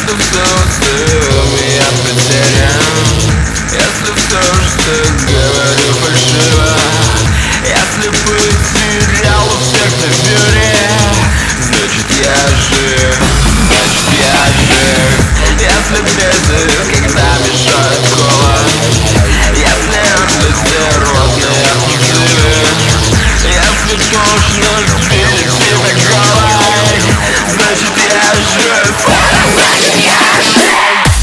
Если все устал, я потерян. Если все, что говорю, фальшиво. Если потерял у всех доверие, значит я жив, значит я жив. Если бесы, когда мешает голод, если антистеротные отзывы, если тошно сбили тебе головой, значит я жив, значит я жив.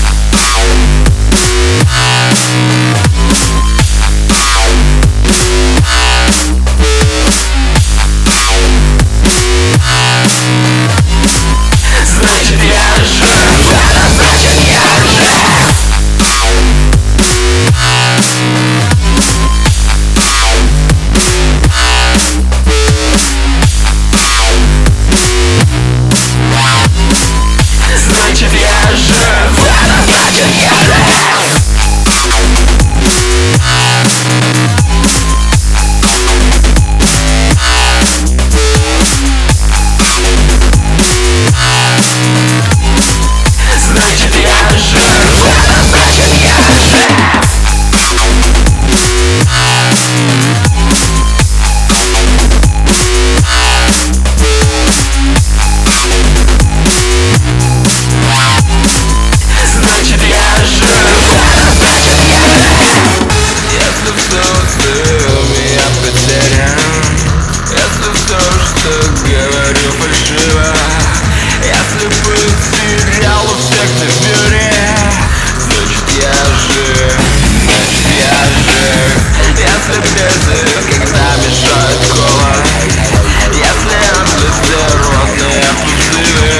Говорю фальшиво. Если потерял у всех доверие, значит я жив, значит я жив. Если бесы, когда мешает голод, если антистеротные позывы,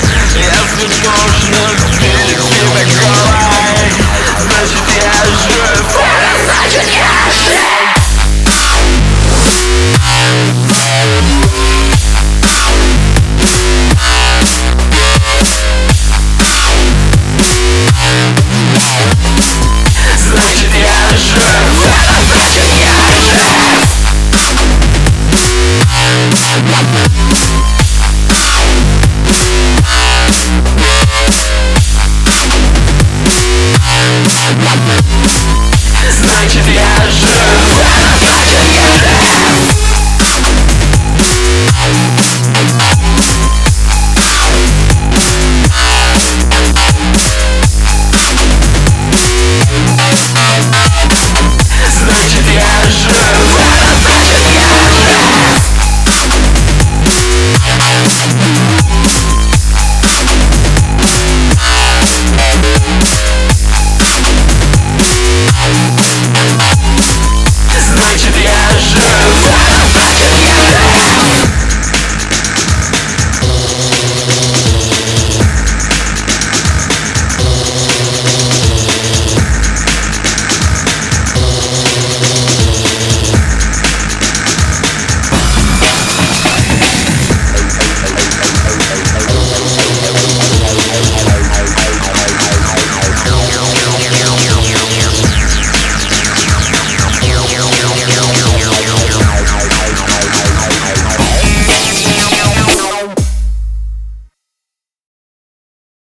если тошно сбили тебе головой, значит я жив.